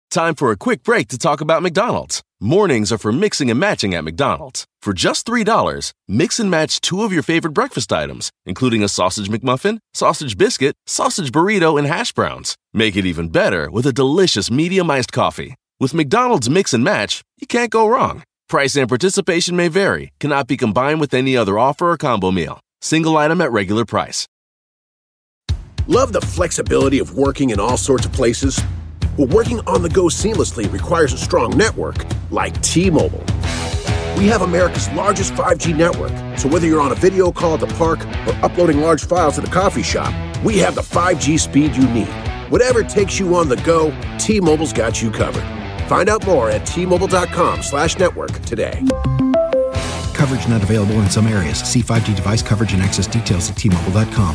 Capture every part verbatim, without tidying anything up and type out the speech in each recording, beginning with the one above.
Time for a quick break to talk about McDonald's. Mornings are for mixing and matching at McDonald's. For just three dollars, mix and match two of your favorite breakfast items, including a sausage McMuffin, sausage biscuit, sausage burrito, and hash browns. Make it even better with a delicious medium iced coffee. With McDonald's Mix and Match, you can't go wrong. Price and participation may vary, cannot be combined with any other offer or combo meal. Single item at regular price. Love the flexibility of working in all sorts of places? Well, working on the go seamlessly requires a strong network like T-Mobile. We have America's largest five G network, so whether you're on a video call at the park or uploading large files at a coffee shop, we have the five G speed you need. Whatever takes you on the go, T-Mobile's got you covered. Find out more at T-Mobile.com slash network today. Coverage not available in some areas. See five G device coverage and access details at T Mobile dot com.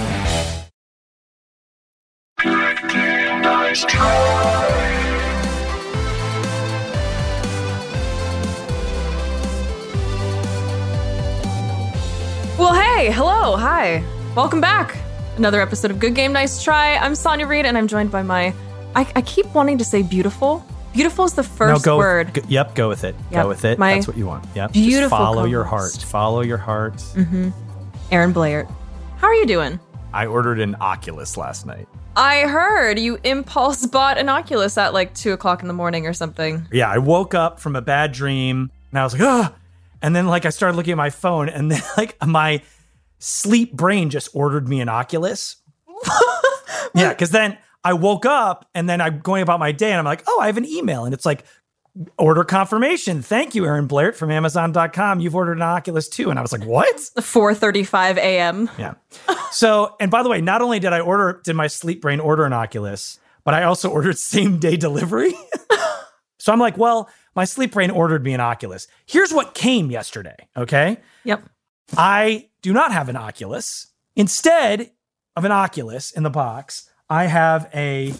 Well, hey, hello, hi. Welcome back. Another episode of Good Game, Nice Try. I'm Sonia Reed, and I'm joined by my... I, I keep wanting to say beautiful. Beautiful is the first no, go word. With, go, yep, go with it. Yep. Go with it. My That's what you want. Yep. Beautiful. Just follow co-host. your heart. Follow your heart. Mm-hmm. Aaron Blair. How are you doing? I ordered an Oculus last night. I heard you impulse bought an Oculus at like two o'clock in the morning or something. Yeah, I woke up from a bad dream, and I was like, ah! And then like I started looking at my phone, and then like my sleep brain just ordered me an Oculus. Yeah, because then I woke up, and then I'm going about my day, and I'm like, oh, I have an email, and it's like, order confirmation. Thank you, Aaron Blair from Amazon dot com. You've ordered an Oculus too. And I was like, what? four thirty-five a.m. Yeah. So, and by the way, not only did I order, did my sleep brain order an Oculus, but I also ordered same day delivery. So I'm like, well, my sleep brain ordered me an Oculus. Here's what came yesterday. Okay. Yep. I do not have an Oculus. Instead of an Oculus in the box, I have a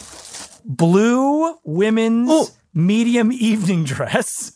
blue women's oh. medium evening dress.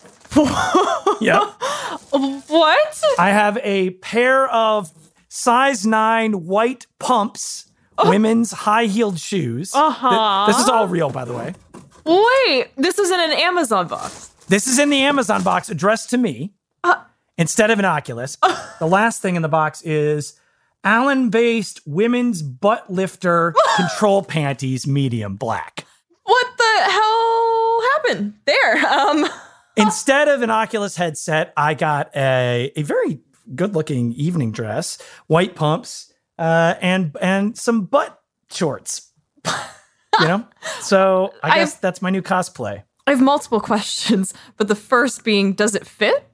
Yep. What? I have a pair of size nine white pumps, oh. women's high-heeled shoes. Uh-huh. Th- this is all real, by the way. Wait, this is in an Amazon box. This is in the Amazon box addressed to me uh, instead of an Oculus. Uh, the last thing in the box is Allen-based women's butt lifter control panties, medium black. What the hell happened there? Um, Instead of an Oculus headset, I got a, a very good-looking evening dress, white pumps, uh, and and some butt shorts. You know? So I guess I've, that's my new cosplay. I have multiple questions, but the first being, does it fit?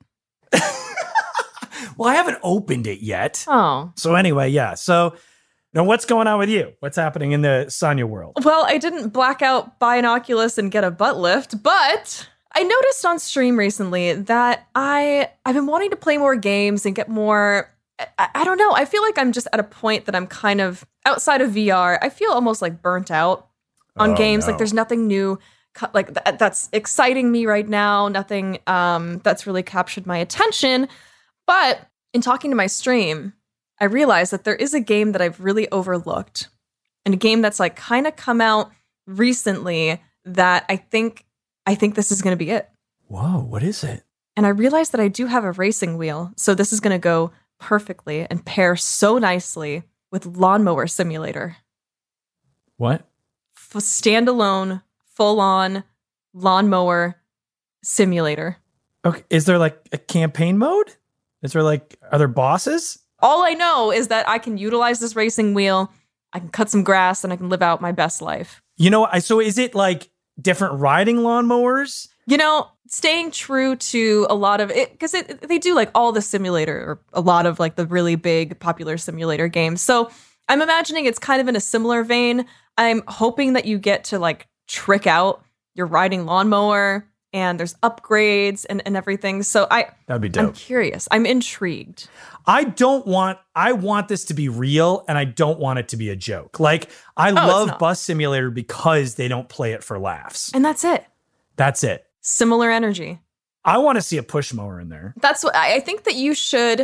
Well, I haven't opened it yet. Oh. So anyway, yeah. So now what's going on with you? What's happening in the Sonia world? Well, I didn't black out, buy an Oculus, and get a butt lift, but I noticed on stream recently that I, I've been wanting to play more games and get more, I, I don't know, I feel like I'm just at a point that I'm kind of, outside of V R, I feel almost like burnt out on oh, games. No. Like there's nothing new like th- that's exciting me right now, nothing um, that's really captured my attention. But in talking to my stream, I realized that there is a game that I've really overlooked, and a game that's like kind of come out recently that I think I think this is going to be it. Whoa, what is it? And I realized that I do have a racing wheel, so this is going to go perfectly and pair so nicely with Lawnmower Simulator. What? F- standalone, full-on lawnmower simulator. Okay, is there like a campaign mode? Is there like, are there bosses? All I know is that I can utilize this racing wheel, I can cut some grass, and I can live out my best life. You know, I so is it like different riding lawnmowers? You know, staying true to a lot of it, because it, they do like all the simulator, or a lot of like the really big popular simulator games. So I'm imagining it's kind of in a similar vein. I'm hoping that you get to like trick out your riding lawnmower, and there's upgrades and, and everything. So I, that'd be dope. I'm curious. I'm intrigued. I don't want, I want this to be real, and I don't want it to be a joke. Like, I oh, love Bus Simulator because they don't play it for laughs. And that's it. That's it. Similar energy. I want to see a push mower in there. That's what I think that you should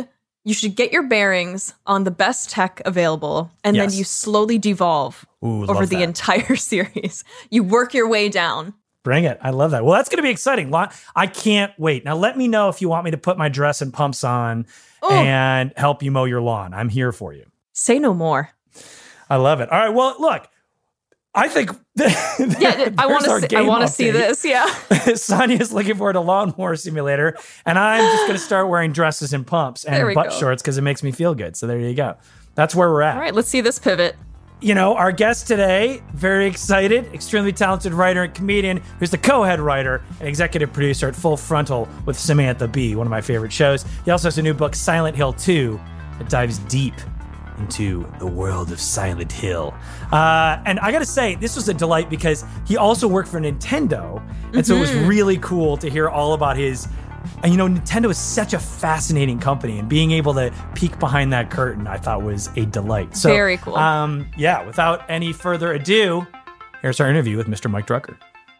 you should get your bearings on the best tech available, and Yes. then you slowly devolve Ooh, over love the that. entire series. You work your way down. Bring it. I love that. Well, that's going to be exciting. Lo- I can't wait. Now, let me know if you want me to put my dress and pumps on Oh. and help you mow your lawn. I'm here for you. Say no more. I love it. All right. Well, look, I think Yeah, I want to. See, I want to see this. Yeah. Sonia's looking forward to Lawnmower Simulator, and I'm just going to start wearing dresses and pumps There and we butt go. shorts because it makes me feel good. So there you go. That's where we're at. All right, let's see this pivot. You know, our guest today, very excited, extremely talented writer and comedian who's the co-head writer and executive producer at Full Frontal with Samantha Bee, one of my favorite shows. He also has a new book, Silent Hill two, that dives deep into the world of Silent Hill. Uh, and I gotta say, this was a delight because he also worked for Nintendo. And so it was really cool to hear all about his, and you know, Nintendo is such a fascinating company, and being able to peek behind that curtain, I thought was a delight. So, Very cool. Um, yeah, without any further ado, here's our interview with Mister Mike Drucker.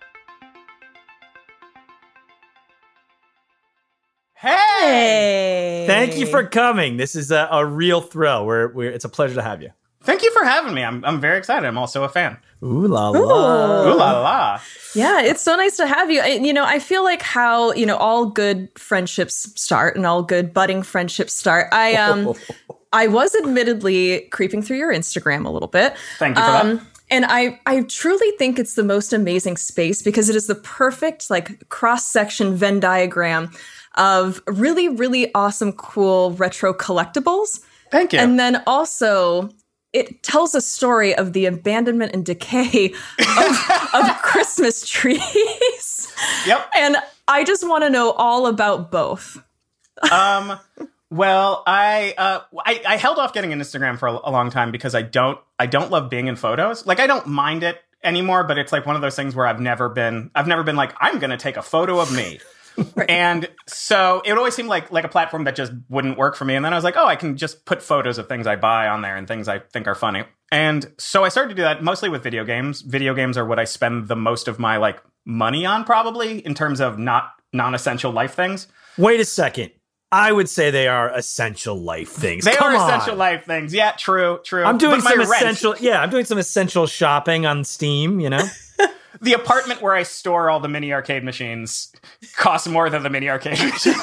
Hey! Thank you for coming. This is a, a real thrill. We're, we're, it's a pleasure to have you. Thank you for having me. I'm I'm very excited. I'm also a fan. Ooh la la. Ooh la la. Yeah, it's so nice to have you. And, you know, I feel like how, you know, all good friendships start and all good budding friendships start. I um I was admittedly creeping through your Instagram a little bit. Thank you for um, that. And I I truly think it's the most amazing space because it is the perfect like cross-section Venn diagram of really, really awesome, cool retro collectibles. Thank you. And then also it tells a story of the abandonment and decay of, of Christmas trees. Yep. And I just want to know all about both. Um. Well, I uh I, I held off getting an Instagram for a, a long time because I don't I don't love being in photos. Like I don't mind it anymore, but it's like one of those things where I've never been I've never been like I'm gonna take a photo of me. Right. And so it always seemed like like a platform that just wouldn't work for me. And then I was like, oh, I can just put photos of things I buy on there and things I think are funny. And so I started to do that mostly with video games. Video games are what I spend the most of my like money on, probably in terms of not non-essential life things. Wait a second. I would say they are essential life things. They Come are on. essential life things. Yeah, true, true. I'm doing But my some rent, essential. Yeah, I'm doing some essential shopping on Steam. You know. The apartment where I store all the mini arcade machines costs more than the mini arcade machines.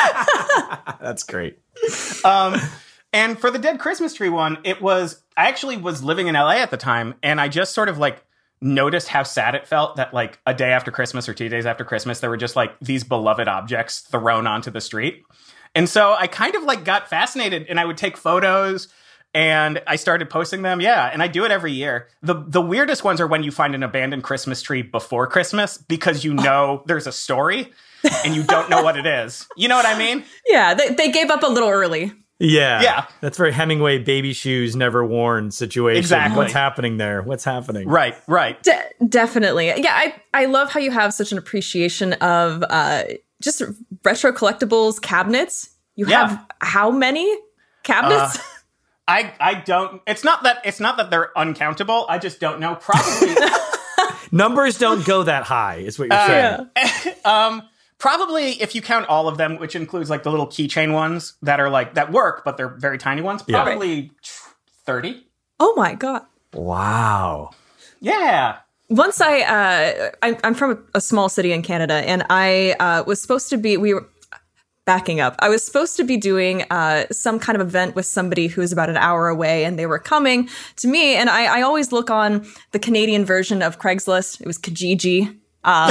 That's great. Um, and for the Dead Christmas Tree one, it was, I actually was living in L A at the time, and I just sort of like noticed how sad it felt that like a day after Christmas or two days after Christmas, there were just like these beloved objects thrown onto the street. And so I kind of like got fascinated, and I would take photos and I started posting them. Yeah. And I do it every year. The the weirdest ones are when you find an abandoned Christmas tree before Christmas because you know there's a story and you don't know what it is. You know what I mean? Yeah, they, they gave up a little early. Yeah. Yeah. That's very Hemingway baby shoes never worn situation. Exactly. What's happening there? What's happening? Right, right. De- definitely. Yeah, I, I love how you have such an appreciation of uh, just retro collectibles cabinets. You Yeah. have how many cabinets? Uh, I I don't it's not that it's not that they're uncountable. I just don't know. Probably Numbers don't go that high, is what you're Uh, saying. um probably if you count all of them, which includes like the little keychain ones that are like that work, but they're very tiny ones, Yeah. probably thirty. Oh my God. Wow. Yeah. Once I, uh, I I'm from a, a small city in Canada, and I uh, was supposed to be, we were backing up. I was supposed to be doing uh, some kind of event with somebody who was about an hour away, and they were coming to me. And I, I always look on the Canadian version of Craigslist. It was Kijiji. Uh,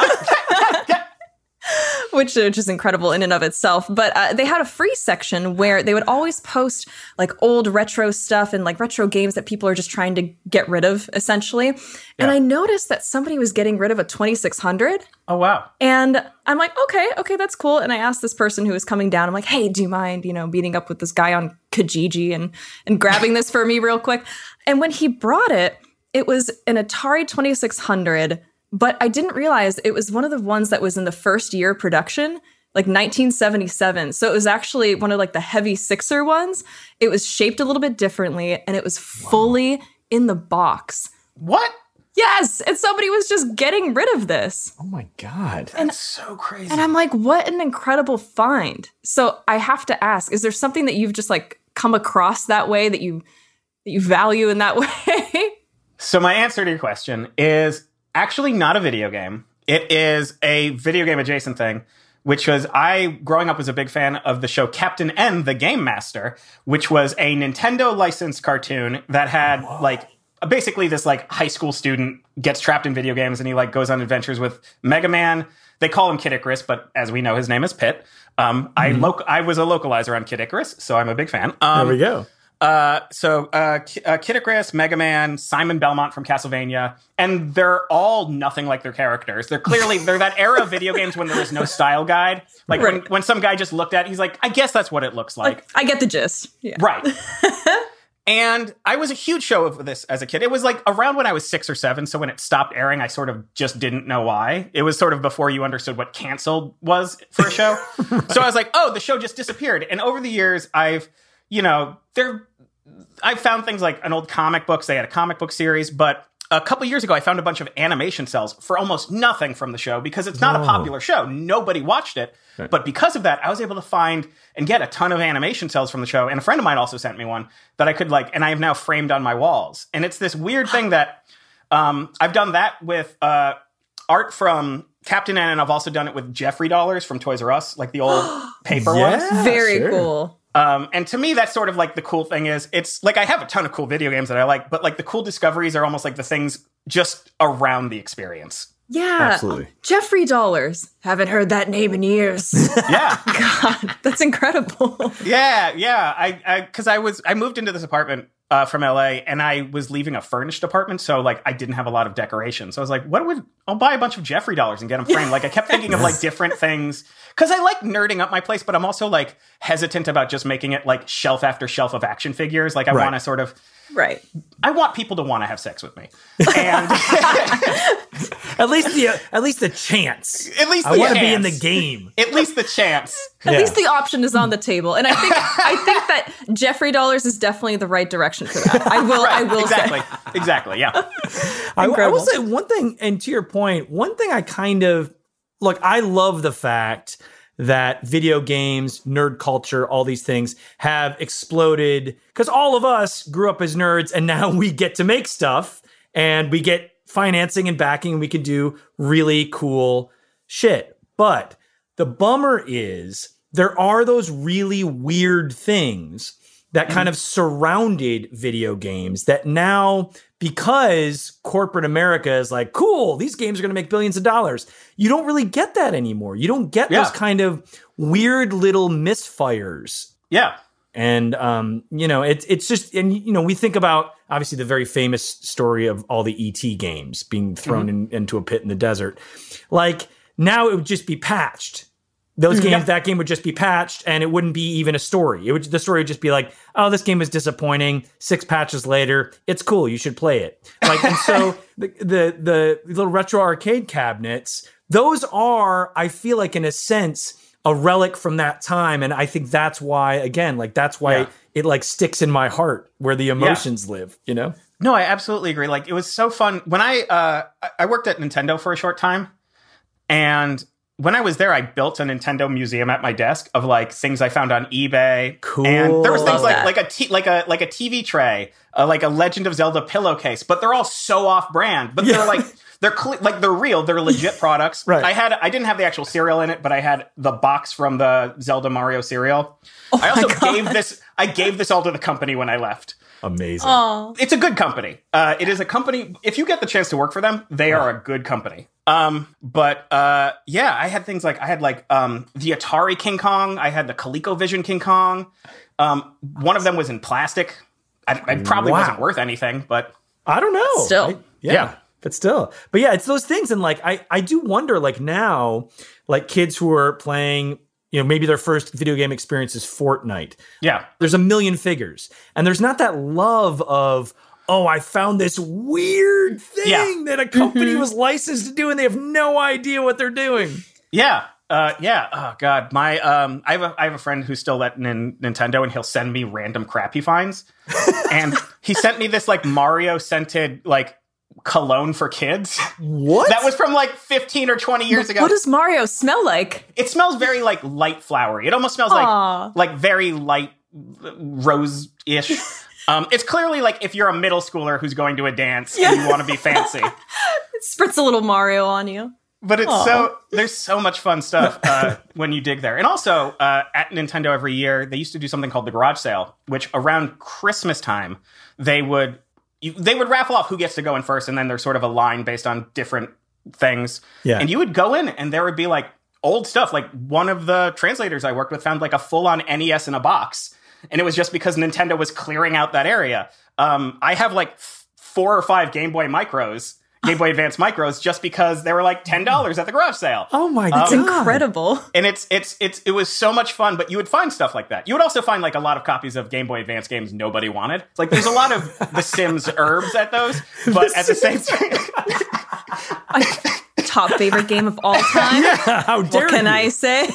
Which, which is incredible in and of itself. But uh, they had a free section where they would always post like old retro stuff and like retro games that people are just trying to get rid of, essentially. And Yeah. I noticed that somebody was getting rid of a twenty-six hundred. Oh wow. And I'm like, okay, okay, that's cool. And I asked this person who was coming down, I'm like, hey, do you mind, you know, meeting up with this guy on Kijiji and, and grabbing this for me real quick? And when he brought it, it was an Atari twenty-six hundred. But I didn't realize it was one of the ones that was in the first year of production, like nineteen seventy-seven. So it was actually one of like the heavy sixer ones. It was shaped a little bit differently, and it was fully in the box. What? Yes, and somebody was just getting rid of this. Oh my God. That's so crazy. And I'm like, what an incredible find. So I have to ask, is there something that you've just like come across that way that you that you value in that way? So my answer to your question is actually not a video game. It is a video game adjacent thing, which was I, growing up, was a big fan of the show Captain N, the Game Master, which was a Nintendo licensed cartoon that had Whoa. like basically this like high school student gets trapped in video games and he like goes on adventures with Mega Man. They call him Kid Icarus, but as we know, his name is Pit. Um, mm-hmm. I lo- I was a localizer on Kid Icarus, so I'm a big fan. Um, there we go. Uh, so uh, K- uh, Kid Icarus, Mega Man, Simon Belmont from Castlevania, and they're all nothing like their characters. They're clearly, they're that era of video games when there was no style guide. Like right. when, when some guy just looked at it, he's like, I guess that's what it looks like. like I get the gist. Yeah. Right. And I was a huge show of this as a kid. It was like around when I was six or seven. So when it stopped airing, I sort of just didn't know why. It was sort of before you understood what canceled was for a show. Right. So I was like, oh, the show just disappeared. And over the years, I've, you know, there, I've found things like an old comic books. They had a comic book series, but a couple years ago, I found a bunch of animation cells for almost nothing from the show because it's not Whoa. a popular show. Nobody watched it. Right. But because of that, I was able to find and get a ton of animation cells from the show. And a friend of mine also sent me one that I could like, and I have now framed on my walls. And it's this weird thing that um, I've done that with uh, art from Captain N, and I've also done it with Jeffrey dollars from Toys R Us, like the old paper yeah, ones. Very sure. cool. Um, and to me, that's sort of like the cool thing is it's like I have a ton of cool video games that I like, but like the cool discoveries are almost like the things just around the experience. Yeah. Absolutely. Jeffrey Dollars. Haven't heard that name in years. Yeah. God, that's incredible. Yeah, yeah. I, I, cause I was, I moved into this apartment uh, from L A and I was leaving a furnished apartment. So like I didn't have a lot of decoration. So I was like, what would, I'll buy a bunch of Jeffrey Dollars and get them framed. Like I kept thinking of like different things. Cause I like nerding up my place, but I'm also like hesitant about just making it like shelf after shelf of action figures. Like I right. want to sort of, Right. I want people to want to have sex with me. And at least the at least the chance. At least the I want to chance. be in the game. At least the chance. At Yeah. least the option is on the table. And I think I think that Jeffrey Dollars is definitely the right direction for that. I will Right, I will exactly. say. Exactly. Yeah. I, I will Incredible. say one thing, and to your point, one thing I kind of look, I love the fact that video games, nerd culture, all these things have exploded because all of us grew up as nerds and now we get to make stuff and we get financing and backing and we can do really cool shit. But the bummer is there are those really weird things that kind of surrounded video games that now, because corporate America is like, cool, these games are going to make billions of dollars. You don't really get that anymore. You don't get Yeah. those kind of weird little misfires. Yeah. And, um, you know, it's it's just, and, you know, we think about, obviously, the very famous story of all the E T games being thrown Mm-hmm. in, into a pit in the desert. Like, now it would just be patched. Those games, Yep. that game would just be patched, and it wouldn't be even a story. It would, the story would just be like, "Oh, this game is disappointing." Six patches later, it's cool. You should play it. Like, and so the, the the little retro arcade cabinets, those are, I feel like, in a sense, a relic from that time, and I think that's why, again, like that's why Yeah. it like sticks in my heart where the emotions live. You know? No, I absolutely agree. Like, it was so fun. When I, uh, I- I worked at Nintendo for a short time, and when I was there, I built a Nintendo museum at my desk of like things I found on eBay. Cool. And there was things Love like that. like a t- like a like a T V tray, uh, like a Legend of Zelda pillowcase, but they're all so off brand. But Yeah. they're like they're cle like they're real. They're legit products. Right. I had I didn't have the actual cereal in it, but I had the box from the Zelda Mario cereal. I also gave this I gave this all to the company when I left. Amazing. Oh. It's a good company. Uh, it is a company. If you get the chance to work for them, they are a good company. Um, but uh, yeah, I had things like I had like um, the Atari King Kong. I had the ColecoVision King Kong. Um, one of them was in plastic. I, I probably Wow. wasn't worth anything, but I don't know. Still. I- yeah, Yeah. But still. But yeah, it's those things. And like, I, I do wonder, like now, like kids who are playing, you know, maybe their first video game experience is Fortnite. yeah, There's a million figures. And there's not that love of, oh, I found this weird thing Yeah. that a company was licensed to do and they have no idea what they're doing. yeah. Uh, yeah. Oh God, my um, I have a I have a friend who's still at Nin- Nintendo, and he'll send me random crap he finds. And he sent me this like Mario scented like cologne for kids. What? That was from like fifteen or twenty years ago. What does Mario smell like? It smells very like light flowery. It almost smells Aww. like like very light rose-ish. um, it's clearly like if you're a middle schooler who's going to a dance Yeah. and you want to be fancy. It spritz a little Mario on you. But it's Aww. so there's so much fun stuff uh, when you dig there. And also uh, at Nintendo every year they used to do something called the garage sale, which around Christmas time they would you, they would raffle off who gets to go in first, and then there's sort of a line based on different things. Yeah. And you would go in and there would be like old stuff. Like one of the translators I worked with found like a full-on N E S in a box. And it was just because Nintendo was clearing out that area. Um, I have like f- four or five Game Boy Micros, Game Boy Advance Micros, just because they were like ten dollars at the garage sale. Oh my Um, It's incredible. And it's it's it's it was so much fun, but you would find stuff like that. You would also find like a lot of copies of Game Boy Advance games nobody wanted. It's like there's a lot of The Sims herbs at those, but at the same time, Top favorite game of all time. How dare What can you? I say?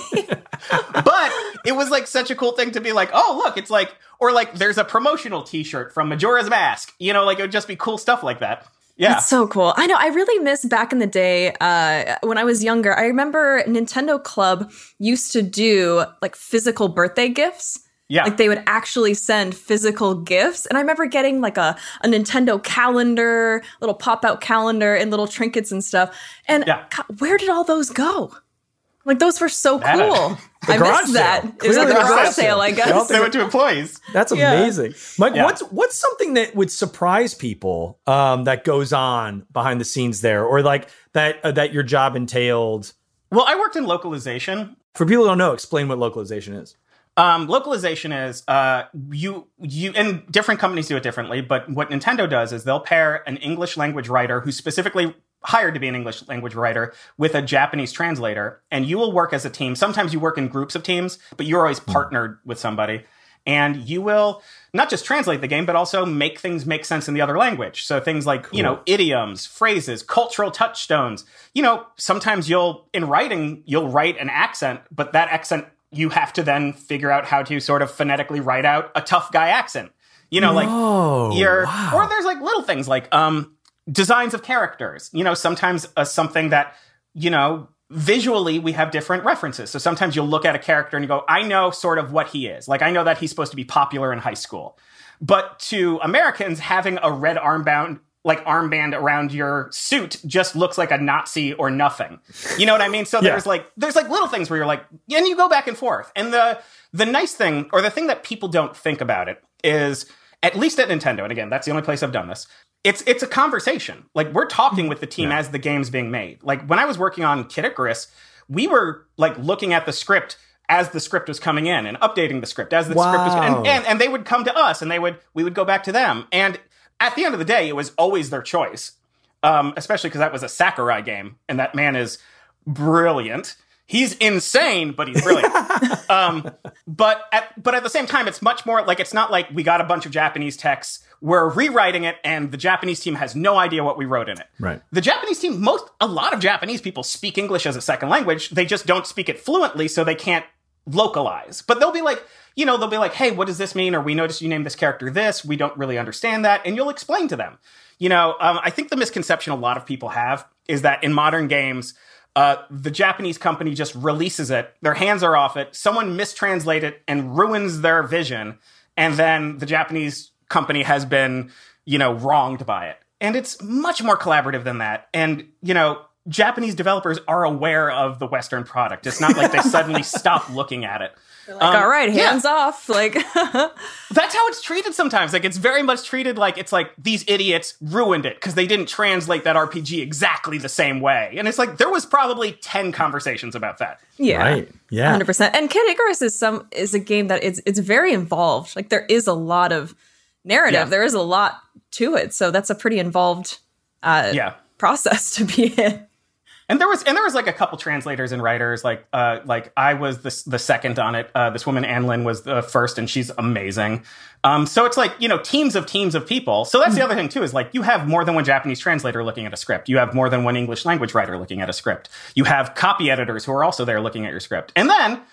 but it was like such a cool thing to be like, oh look, it's like, or like there's a promotional T-shirt from Majora's Mask. You know, like it would just be cool stuff like that. Yeah. It's so cool. I know. I really miss back in the day uh, when I was younger. I remember Nintendo Club used to do like physical birthday gifts. Yeah. Like they would actually send physical gifts. And I remember getting like a, a Nintendo calendar, little pop-out calendar and little trinkets and stuff. And Yeah. God, where did all those go? Like those were so That- cool. I garage missed that. sale. It was at Clearly the the garage garage sale, sale. I guess. They went to employees. That's Yeah. amazing. Mike, Yeah. what's what's something that would surprise people um, that goes on behind the scenes there, or like that uh, that your job entailed? Well, I worked in localization. For people who don't know, explain what localization is. Um, localization is uh, you you and different companies do it differently. But what Nintendo does is they'll pair an English language writer who's specifically hired to be an English language writer with a Japanese translator, and you will work as a team. Sometimes you work in groups of teams, but you're always partnered with somebody, and you will not just translate the game, but also make things make sense in the other language. So things like, you know, idioms, phrases, cultural touchstones. You know, sometimes you'll, in writing, you'll write an accent, but that accent, you have to then figure out how to sort of phonetically write out a tough guy accent. You know, like Oh, you're, wow. or there's like little things like, um, designs of characters, you know, sometimes uh, something that, you know, visually we have different references. So sometimes you'll look at a character and you go, I know sort of what he is. Like, I know that he's supposed to be popular in high school. But to Americans, having a red armband, like armband around your suit just looks like a Nazi or nothing. You know what I mean? So Yeah. there's like, there's like little things where you're like, and you go back and forth. And the, the nice thing, or the thing that people don't think about it is, at least at Nintendo, and again, that's the only place I've done this, It's it's a conversation. Like, we're talking with the team Yeah. as the game's being made. Like, when I was working on Kid Icarus, we were, like, looking at the script as the script was coming in and updating the script as the Wow. script was and, and and they would come to us and they would we would go back to them. And at the end of the day, it was always their choice. Um, especially because that was a Sakurai game, and that man is brilliant. He's insane, but he's brilliant. um, but at but at the same time, it's much more like, it's not like we got a bunch of Japanese texts, we're rewriting it, and the Japanese team has no idea what we wrote in it. Right. The Japanese team, most a lot of Japanese people speak English as a second language. They just don't speak it fluently, so they can't localize. But they'll be like, you know, they'll be like, hey, what does this mean? Or we noticed you named this character this. We don't really understand that. And you'll explain to them. You know, um, I think the misconception a lot of people have is that in modern games, uh, the Japanese company just releases it. Their hands are off it. Someone mistranslates it and ruins their vision. And then the Japanese company has been, you know, wronged by it. And it's much more collaborative than that. And, you know, Japanese developers are aware of the Western product. It's not like they suddenly stop looking at it. Like, Um, all right, yeah. hands off. Like, That's how it's treated sometimes. Like, it's very much treated like it's like these idiots ruined it because they didn't translate that R P G exactly the same way. And it's like there was probably ten conversations about that. yeah, Right. Yeah. one hundred percent. And Kid Icarus is some is a game that it's it's very involved. Like, there is a lot of narrative. Yeah. There is a lot to it. So that's a pretty involved uh, Yeah. process to be in. And there was and there was like a couple translators and writers. Like uh, like I was the the second on it. Uh, this woman Ann Lin was the first, and she's amazing. Um, so it's like, you know, teams of teams of people. So that's the other thing too, is like you have more than one Japanese translator looking at a script. You have more than one English language writer looking at a script. You have copy editors who are also there looking at your script. And then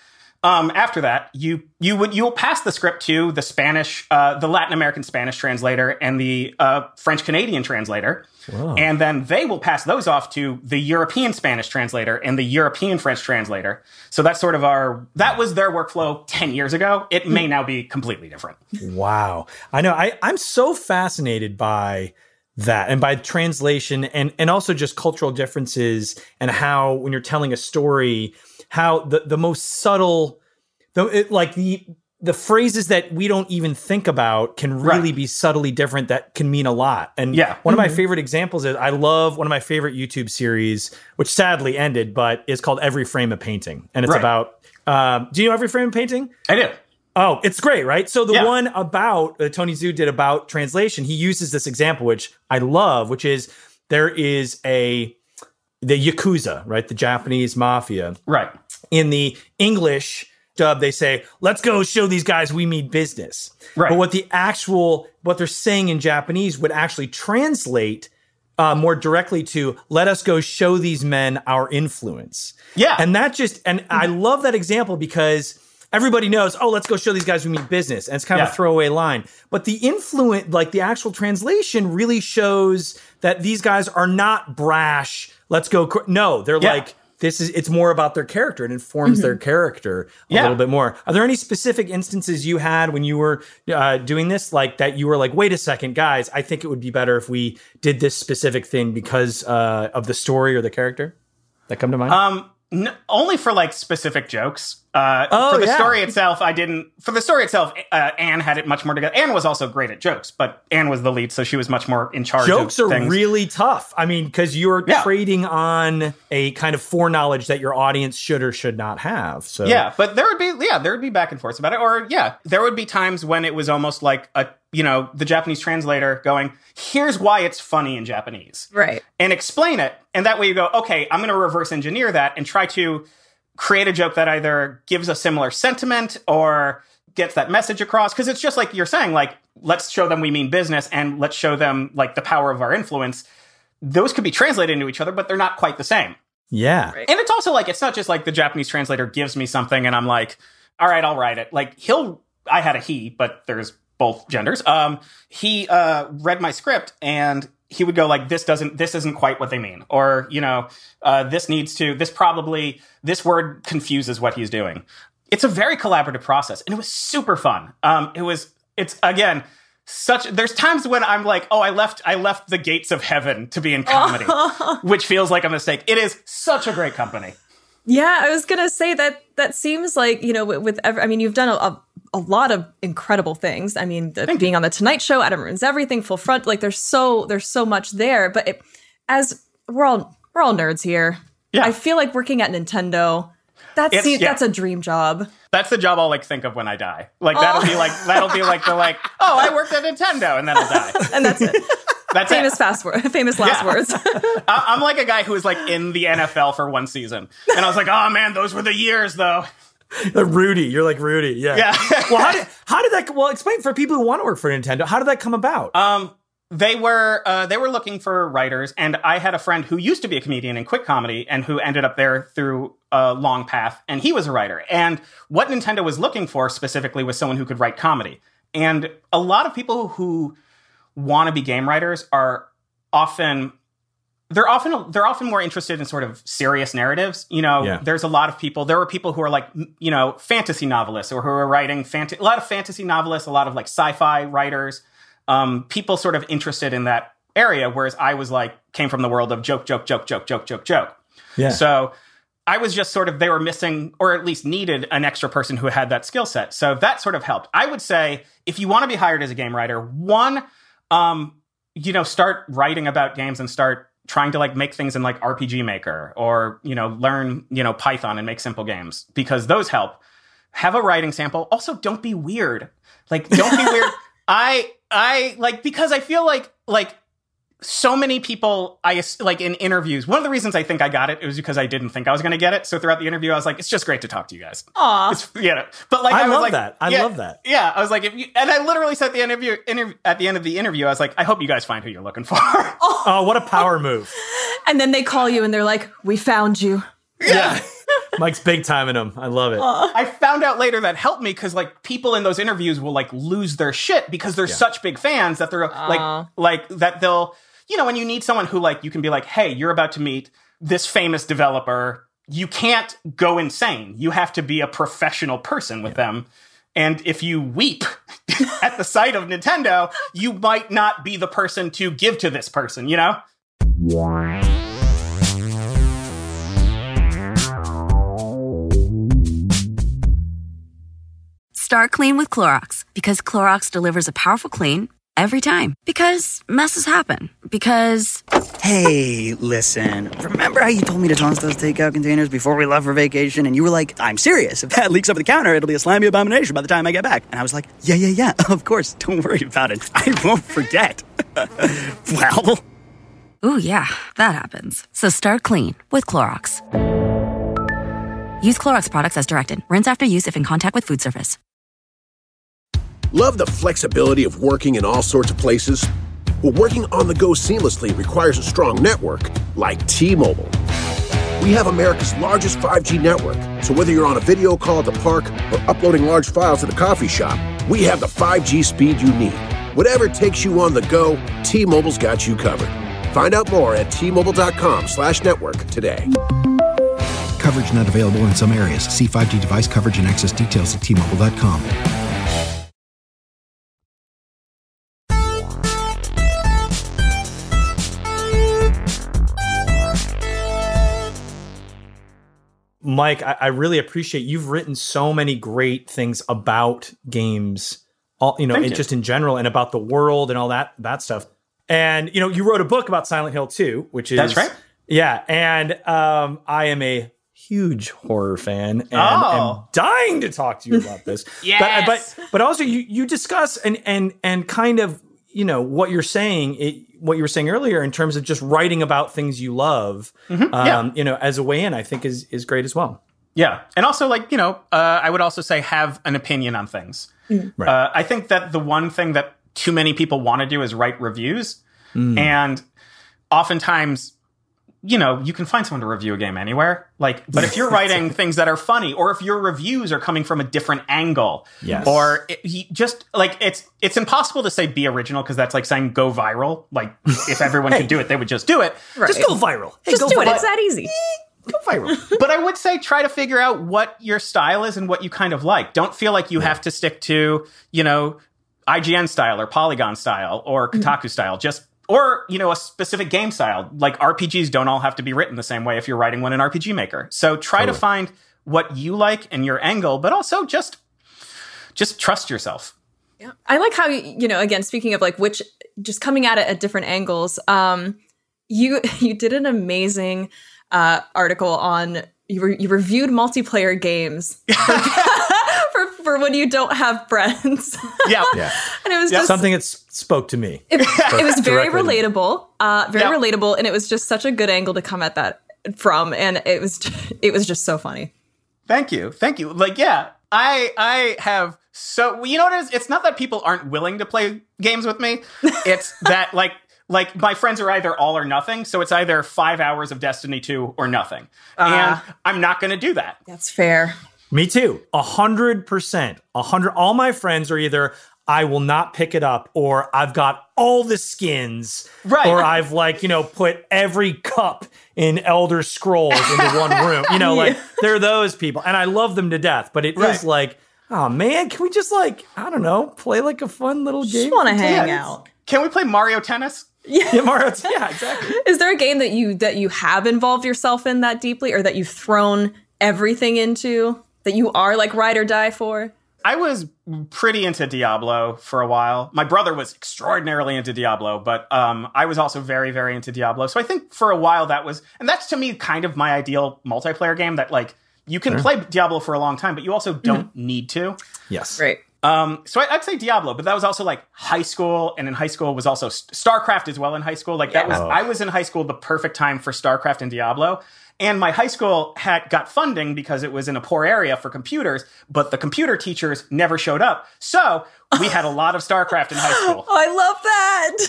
um, after that, you you would you'll pass the script to the Spanish, uh, the Latin American Spanish translator and the uh, French Canadian translator, Whoa. and then they will pass those off to the European Spanish translator and the European French translator. So that's sort of our that was their workflow ten years ago. It may now be completely different. Wow, I know. I I'm so fascinated by that and by translation and and also just cultural differences and how when you're telling a story, how the the most subtle, the it, like the the phrases that we don't even think about can really right. be subtly different. That can mean a lot. And yeah. one mm-hmm. of my favorite examples is I love one of my favorite YouTube series, which sadly ended, but is called Every Frame of Painting, and it's right. about. Um, do you know Every Frame of Painting? I do. Oh, it's great, right? So the yeah. one about uh, Tony Zhu did about translation, he uses this example, which I love, which is there is a the Yakuza, right? The Japanese mafia. Right. In the English dub, they say, let's go show these guys we mean business. Right. But what the actual, what they're saying in Japanese would actually translate uh, more directly to, let us go show these men our influence. Yeah. And that just, and I love that example because everybody knows, oh, let's go show these guys we mean business. And it's kind of yeah. a throwaway line. But the influence, like the actual translation really shows that these guys are not brash. Let's go. Cr-. No, they're yeah. like, this is, it's more about their character. It informs mm-hmm. their character a yeah. little bit more. Are there any specific instances you had when you were uh, doing this? Like that you were like, wait a second, guys, I think it would be better if we did this specific thing because uh, of the story or the character that come to mind? Um, n- only for like specific jokes. Uh, oh, for the yeah. story itself, I didn't. For the story itself, uh, Anne had it much more together. Anne was also great at jokes, but Anne was the lead, so she was much more in charge. Jokes of are things. really tough. I mean, because you're yeah. trading on a kind of foreknowledge that your audience should or should not have. So yeah, but there would be yeah, there would be back and forth about it, or yeah, there would be times when it was almost like a you know the Japanese translator going, "Here's why it's funny in Japanese," right, and explain it, and that way you go, "Okay, I'm going to reverse engineer that and try to." Create a joke that either gives a similar sentiment or gets that message across. Because it's just like you're saying, like, let's show them we mean business and let's show them, like, the power of our influence. Those could be translated into each other, but they're not quite the same. Yeah. Right. And it's also, like, it's not just, like, the Japanese translator gives me something and I'm like, all right, I'll write it. Like, he'll... I had a he, but there's both genders. Um, he uh, read my script and... he would go like, this doesn't, this isn't quite what they mean. Or, you know, uh, this needs to, this probably, this word confuses what he's doing. It's a very collaborative process. And it was super fun. Um, it was, it's, again, such, there's times when I'm like, oh, I left, I left the gates of heaven to be in comedy, which feels like a mistake. It is such a great company. Yeah, I was going to say that that seems like, you know, with, with every, I mean, you've done a, a, a lot of incredible things. I mean, the, being on The Tonight Show, Adam Ruins Everything, Full Front, like there's so there's so much there. But it, as we're all we're all nerds here, yeah. I feel like working at Nintendo, that's It's, see, yeah. that's a dream job. That's the job I'll like think of when I die. Like that'll oh. be like that'll be like the like, oh, I worked at Nintendo, and then I'll die. And that's it. That's famous it. fast word, famous last yeah. words. I'm like a guy who was like in the N F L for one season, and I was like, oh man, those were the years though. Rudy, you're like Rudy, yeah. Yeah. Well, how did how did that? Well, explain for people who want to work for Nintendo. How did that come about? Um, they were uh, they were looking for writers, and I had a friend who used to be a comedian and quit comedy, and who ended up there through a long path, and he was a writer. And what Nintendo was looking for specifically was someone who could write comedy. And a lot of people who want to be game writers are often they're often they're often more interested in sort of serious narratives. You know, yeah. there's a lot of people. There are people who are like, you know, fantasy novelists, or who are writing fant- a lot of fantasy novelists, a lot of like sci-fi writers. Um, people sort of interested in that area, whereas I was like came from the world of joke, joke, joke, joke, joke, joke, joke. Yeah. So I was just sort of they were missing, or at least needed, an extra person who had that skill set. So that sort of helped. I would say if you want to be hired as a game writer, one. Um, you know, start writing about games and start trying to like make things in like R P G Maker, or, you know, learn, you know, Python and make simple games, because those help. Have a writing sample. Also, don't be weird. Like, don't be weird. I, I like, because I feel like, like, so many people, I like in interviews, one of the reasons I think I got it, it was because I didn't think I was going to get it. So throughout the interview, I was like, it's just great to talk to you guys. Aw. It's, you know, but like, I, I was love like, that. I yeah, love that. Yeah. I was like, if you, and I literally said the interview, interview at the end of the interview, I was like, I hope you guys find who you're looking for. Oh, what a power move. And then they call you and they're like, we found you. Yeah. Mike's big time in them. I love it. I found out later that helped me because like people in those interviews will like lose their shit because they're Yeah. such big fans that they're Uh. like like that they'll you know, when you need someone who like you can be like, hey, you're about to meet this famous developer. You can't go insane. You have to be a professional person with yeah. them. And if you weep at the sight of Nintendo, you might not be the person to give to this person, you know? Start clean with Clorox because Clorox delivers a powerful clean every time. Because messes happen. Because... Hey, listen. Remember how you told me to toss those takeout containers before we left for vacation? And you were like, I'm serious. If that leaks over the counter, it'll be a slimy abomination by the time I get back. And I was like, yeah, yeah, yeah. Of course. Don't worry about it. I won't forget. Well... Ooh, yeah. That happens. So start clean with Clorox. Use Clorox products as directed. Rinse after use if in contact with food surface. Love the flexibility of working in all sorts of places? Well, working on the go seamlessly requires a strong network like T-Mobile. We have America's largest five G network, so whether you're on a video call at the park or uploading large files at the coffee shop, we have the five G speed you need. Whatever takes you on the go, T-Mobile's got you covered. Find out more at T-Mobile.com slash network today. Coverage not available in some areas. See five G device coverage and access details at T Mobile dot com. Mike, I, I really appreciate you've written so many great things about games, all you know, Thank and you. just in general, and about the world and all that that stuff. And you know, you wrote a book about Silent Hill two, which is That's right. Yeah, and um, I am a huge horror fan and Oh. am dying to talk to you about this. Yes. But, but but also you you discuss and and and kind of you know what you're saying. It, what you were saying earlier in terms of just writing about things you love, Mm-hmm. um, Yeah. you know, as a way in, I think is is great as well. Yeah. And also, like, you know, uh, I would also say have an opinion on things. Right. Uh, I think that the one thing that too many people want to do is write reviews. Mm. And oftentimes, you know, you can find someone to review a game anywhere. Like, but if you're writing things that are funny, or if your reviews are coming from a different angle, Yes. or it, you just like it's it's impossible to say be original because that's like saying go viral. Like, if everyone could do it, they would just do it. Right. Just go viral. Hey, Just go do it. viral. It's that easy. Go viral. But I would say try to figure out what your style is and what you kind of like. Don't feel like you have to stick to, you know, I G N style or Polygon style or Kotaku style. Just or, you know, a specific game style. Like R P Gs don't all have to be written the same way if you're writing one in R P G Maker. So try Totally. to find what you like and your angle, but also just just trust yourself. Yeah. I like how, you know, again, speaking of like which, just coming at it at different angles, um, you you did an amazing uh, article on, you, re- you reviewed multiplayer games for, for, for when you don't have friends. Yeah. Yeah. And it was Yeah. just, Something that s- spoke to me. it, it was very Directly to me. relatable, uh, very Yeah. relatable. And it was just such a good angle to come at that from. And it was, it was just so funny. Thank you. Thank you. Like, yeah, I I have so you know what it is? It's not that people aren't willing to play games with me. It's that like like my friends are either all or nothing. So it's either five hours of Destiny two or nothing. Ah. And I'm not going to do that. That's fair. Me too. A hundred percent. A hundred. All my friends are either I will not pick it up, or I've got all the skins, Right. or I've like you know put every cup in Elder Scrolls into one room. You know, like they're those people, and I love them to death. But it is Right. like, oh man, can we just like I don't know, play like a fun little game? Just want to hang Yeah. out. Can we play Mario Tennis? Yeah, Mario. Yeah, exactly. Is there a game that you that you have involved yourself in that deeply, or that you've thrown everything into, that you are like ride or die for? I was pretty into Diablo for a while. My brother was extraordinarily into Diablo, but um, I was also very, very into Diablo. So I think for a while that was, and that's to me kind of my ideal multiplayer game that like you can play Diablo for a long time, but you also don't need to. Yes. Right. Um, so I, I'd say Diablo, but that was also like high school, and in high school was also StarCraft as well in high school. Like that was, Oh. I was in high school the perfect time for StarCraft and Diablo. And my high school had got funding because it was in a poor area for computers, but the computer teachers never showed up. So we had a lot of StarCraft in high school. Oh, I love that.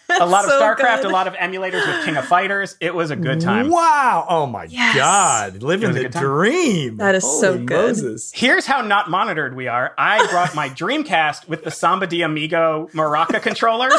A lot of So StarCraft, good. a lot of emulators with King of Fighters. It was a good time. Wow. Oh my Yes. God. Living It was a the good time. dream. That is so Holy good. Moses. Here's how not monitored we are. I brought my Dreamcast with the Samba de Amigo Maraca controllers.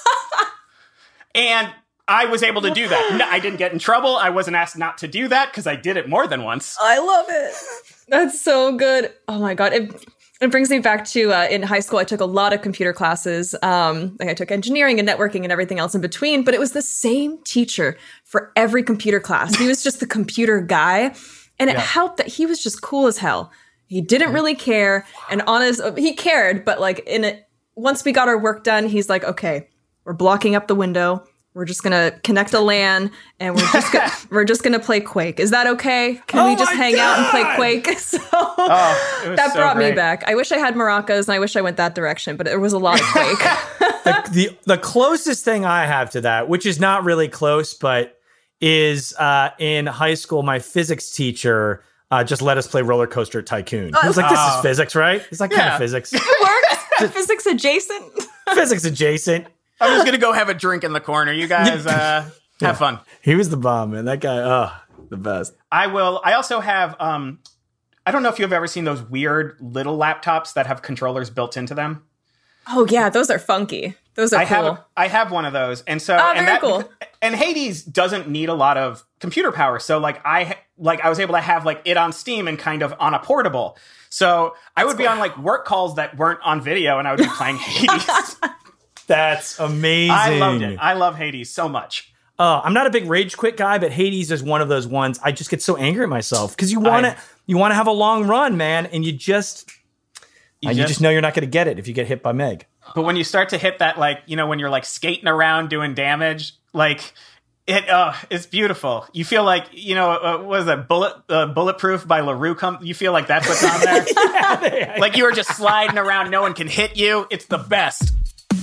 And I was able to do that. No, I didn't get in trouble. I wasn't asked not to do that because I did it more than once. I love it. That's so good. Oh my God. It, it brings me back to uh, in high school, I took a lot of computer classes. Um, like I took engineering and networking and everything else in between, but it was the same teacher for every computer class. He was just the computer guy. And it Yeah. helped that he was just cool as hell. He didn't really care. And honest, he cared, but like in it, once we got our work done, he's like, okay, we're blocking up the window. We're just gonna connect a LAN and we're just gonna, we're just gonna play Quake. Is that okay? Can Oh we just my hang out and play God! Quake? So Oh, it was that so brought me great. back. I wish I had maracas and I wish I went that direction, but there was a lot of Quake. the, the the closest thing I have to that, which is not really close, but is uh, in high school, my physics teacher uh, just let us play Roller Coaster Tycoon. He was like, "This is Oh. physics, right?" It's like kind Yeah. of physics, Works. Physics adjacent. physics adjacent. I'm just going to go have a drink in the corner. You guys uh, have fun. He was the bomb, man. That guy, oh, the best. I will. I also have, um, I don't know if you've ever seen those weird little laptops that have controllers built into them. Oh yeah, those are funky. Those are I cool. have I have one of those, and so Ah, and very cool. And Hades doesn't need a lot of computer power, so like I like I was able to have like it on Steam and kind of on a portable. So I would be on like work calls that weren't on video, and I would be playing Hades. That's amazing. I loved it. I love Hades so much. Uh, I'm not a big rage quit guy, but Hades is one of those ones. I just get so angry at myself because you want to I- you want to have a long run, man, and you just You uh, you just- just know you're not going to get it if you get hit by Meg. But when you start to hit that, like, you know, when you're like skating around doing damage, like it, uh, it's beautiful. You feel like, you know, uh, what is that? Bullet, uh, Bulletproof by LaRue. Com- you feel like that's what's on there. Yeah, they- Like you are just sliding around. No one can hit you. It's the best.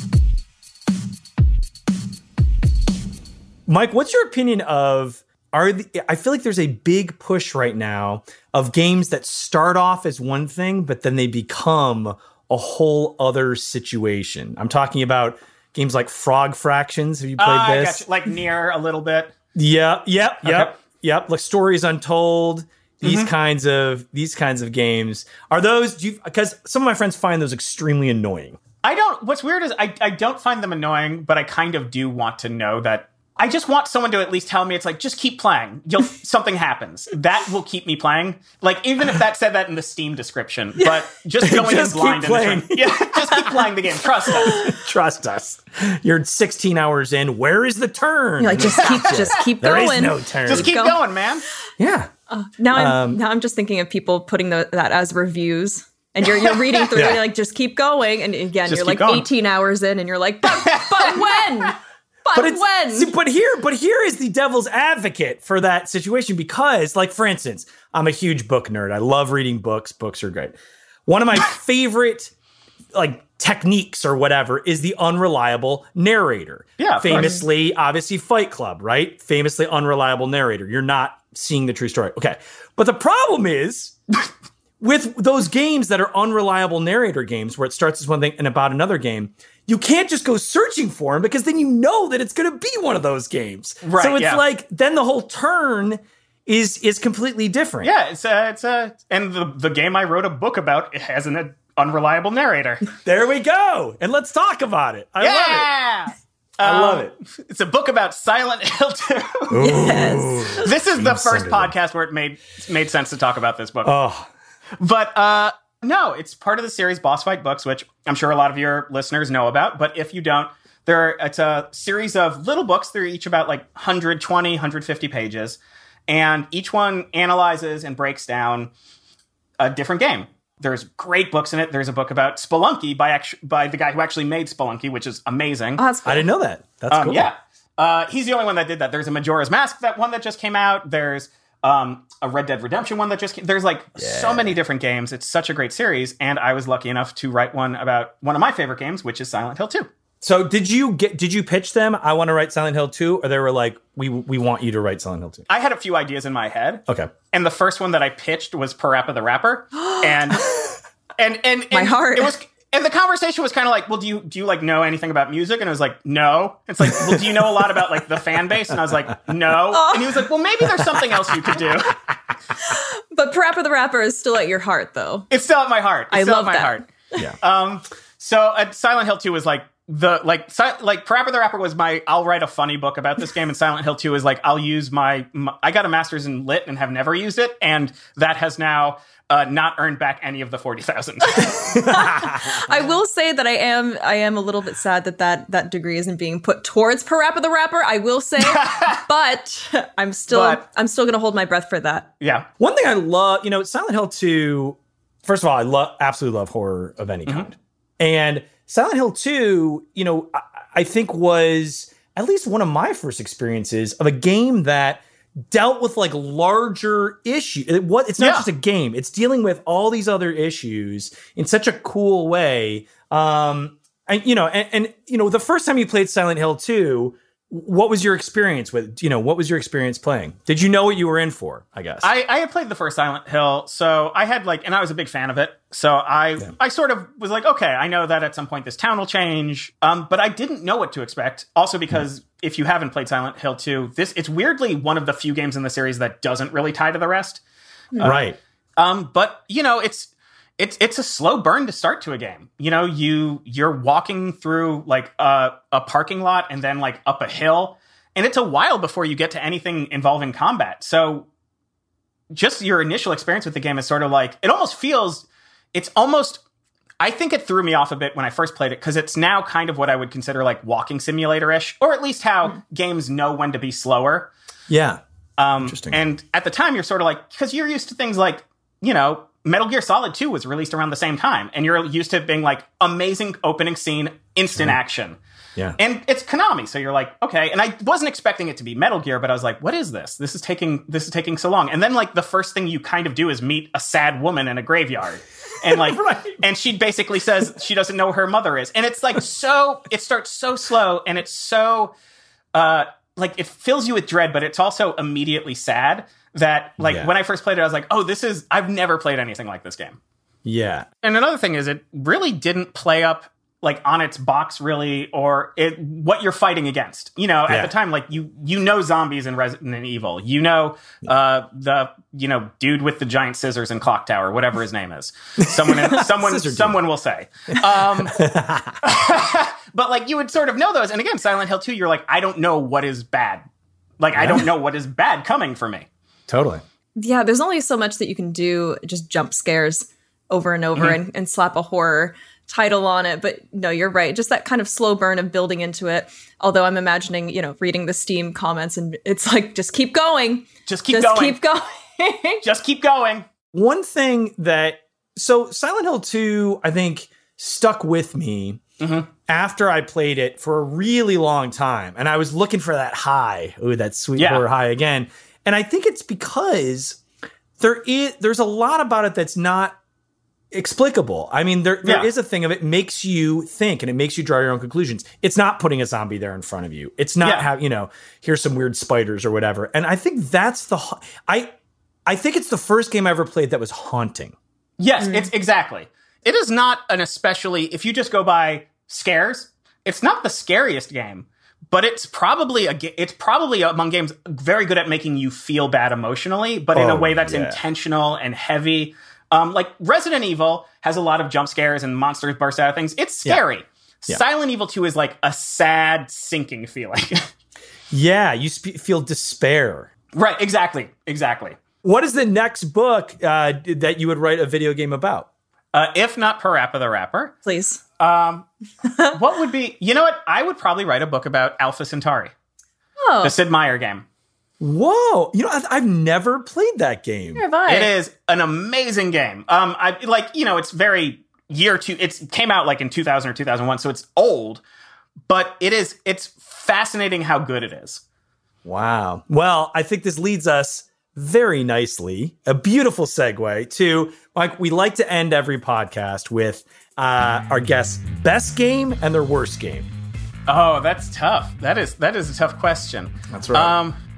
Mike, what's your opinion of are the, I feel like there's a big push right now of games that start off as one thing, but then they become a whole other situation. I'm talking about games like Frog Fractions. Have you played Uh, I this? got you. Like near a little bit. Yeah, yep, yep, Okay. yep. Like Stories Untold. These Mm-hmm. kinds of these kinds of games are those. Do you? Because some of my friends find those extremely annoying. I don't, what's weird is I, I don't find them annoying, but I kind of do want to know that I just want someone to at least tell me it's like, just keep playing. You'll something happens. That will keep me playing. Like, even if that said that in the Steam description, but just going Just in blind. keep and playing. yeah, just keep playing the game. Trust us. Trust us. You're sixteen hours in. Where is the turn? You're like, just keep, just keep There is going. no turn. Just keep Go. going, man. Yeah. Now I'm Um, now I'm just thinking of people putting the, that as reviews, and you're you're reading through Yeah. and you're like, just keep going, and again Just you're keep like going. eighteen hours in, and you're like, but, but when? But, But it's, when? see, but here, but here is the devil's advocate for that situation because, like, for instance, I'm a huge book nerd. I love reading books. Books are great. One of my favorite, like, techniques or whatever is the unreliable narrator. Yeah, of course. famously, obviously, Fight Club, right? Famously unreliable narrator. You're not seeing the true story. Okay, but the problem is. With those games that are unreliable narrator games where it starts as one thing and about another game, you can't just go searching for them because then you know that it's going to be one of those games. Right, So it's yeah. like then the whole turn is is completely different. Yeah, it's a, it's a, and the, the game I wrote a book about it has an unreliable narrator. There we go. And let's talk about it. I love yeah! I love it. It's a book about Silent Hill two. it. Yes. This is the first Senator. podcast where it made made sense to talk about this book. Oh, But uh, no, it's part of the series Boss Fight Books, which I'm sure a lot of your listeners know about. But if you don't, there it's a series of little books. They're each about like one twenty, one fifty pages. And each one analyzes and breaks down a different game. There's great books in it. There's a book about Spelunky by actu- by the guy who actually made Spelunky, which is amazing. Oh, that's cool. I didn't know that. That's Um, cool. Yeah. Uh, he's the only one that did that. There's a Majora's Mask, that one that just came out. There's um, a Red Dead Redemption one that just came. There's like so many different games. It's such a great series. And I was lucky enough to write one about one of my favorite games, which is Silent Hill two. So did you get did you pitch them? I want to write Silent Hill two, or they were like, we we want you to write Silent Hill two? I had a few ideas in my head. Okay. And the first one that I pitched was Parappa the Rapper. And and and, and My heart. It was And the conversation was kind of like, well, do you do you like know anything about music? And I was like, no. It's like, well, do you know a lot about like the fan base? And I was like, no. Oh. And he was like, well, maybe there's something else you could do. But Parappa the Rapper is still at your heart, though. It's still at my heart. It's I still love at my that. heart. Yeah. Um. So uh, Silent Hill two was like the like si- like Parappa the Rapper was my I'll write a funny book about this game, and Silent Hill two is like I'll use my, my I got a master's in lit and have never used it, and that has now. Uh, not earned back any of the forty thousand. I will say that I am I am a little bit sad that that, that degree isn't being put towards Parappa the Rapper. I will say, but I'm still But- I'm still going to hold my breath for that. Yeah. One thing I love, you know, Silent Hill two, first of all, I love absolutely love horror of any kind. And Silent Hill two, you know, I, I think was at least one of my first experiences of a game that dealt with like larger issues. It, what it's not Yeah. just a game; it's dealing with all these other issues in such a cool way. Um, and you know, and, and you know, the first time you played Silent Hill two, what was your experience with? You know, what was your experience playing? Did you know what you were in for? I guess I, I had played the first Silent Hill, so I had like, and I was a big fan of it. So I, Yeah. I sort of was like, okay, I know that at some point this town will change. Um, but I didn't know what to expect. Also because if you haven't played Silent Hill two, this it's weirdly one of the few games in the series that doesn't really tie to the rest. right. Um, but you know, it's it's it's a slow burn to start to a game. You know, you you're walking through like a, a parking lot and then like up a hill, and it's a while before you get to anything involving combat. So just your initial experience with the game is sort of like, it almost feels, it's almost, I think it threw me off a bit when I first played it, because it's now kind of what I would consider like walking simulator-ish, or at least how mm. games know when to be slower. Yeah. Um, Interesting. And at the time, you're sort of like, because you're used to things like, you know, Metal Gear Solid two was released around the same time, and you're used to it being like amazing opening scene, instant Right. action. Yeah. And it's Konami, so you're like, okay. And I wasn't expecting it to be Metal Gear, but I was like, what is this? This is taking this is taking so long. And then like the first thing you kind of do is meet a sad woman in a graveyard. And like Right. and she basically says she doesn't know who her mother is. And it's like so it starts so slow, and it's so uh like it fills you with dread, but it's also immediately sad that like Yeah. when I first played it, I was like, oh, this is I've never played anything like this game. Yeah. And another thing is it really didn't play up like on its box really, or it what you're fighting against. You know, at Yeah. the time, like you you know zombies in Resident Evil. You know uh the you know dude with the giant scissors in Clock Tower, whatever his name is. Someone in, someone Scissor dude. someone will say. Um but like you would sort of know those. And again, Silent Hill two, you're like, I don't know what is bad. Like I don't know what is bad coming for me. Totally. Yeah, there's only so much that you can do, just jump scares over and over Mm-hmm. and, and slap a horror title on it. But no, you're right. Just that kind of slow burn of building into it. Although I'm imagining, you know, reading the Steam comments, and it's like, just keep going. Just keep just going. keep going. Just keep going. One thing that, so Silent Hill two, I think, stuck with me Mm-hmm. after I played it for a really long time. And I was looking for that high. Ooh, that sweet Yeah. horror high again. And I think it's because there is, there's a lot about it that's not explicable. I mean, there there Yeah. is a thing of it makes you think, and it makes you draw your own conclusions. It's not putting a zombie there in front of you. It's not Yeah. how, you know, here's some weird spiders or whatever. And I think that's the ha- I I think it's the first game I ever played that was haunting. Yes, it's exactly. It is not an especially, if you just go by scares, it's not the scariest game, but it's probably a ga- it's probably among games very good at making you feel bad emotionally, but in a Oh, way that's yeah. intentional and heavy. Um, like Resident Evil has a lot of jump scares and monsters burst out of things. It's Yeah. scary. Yeah. Silent Evil two is like a sad, sinking feeling. Yeah, you sp- feel despair. Right, exactly, exactly. What is the next book uh, that you would write a video game about? Uh, if not Parappa the Rapper, Please. um, what would be, you know what? I would probably write a book about Alpha Centauri, Oh, the Sid Meier game. Whoa, you know, I've, I've never played that game. where have I? It is an amazing game. Um, I like, you know, it's very year two. It's it came out like in two thousand or two thousand one, so it's old, but it is. It's fascinating how good it is. Wow. Well, I think this leads us very nicely, a beautiful segue to, like, we like to end every podcast with uh, our guests' best game and their worst game. Oh, that's tough. That is that is a tough question. That's right. Um,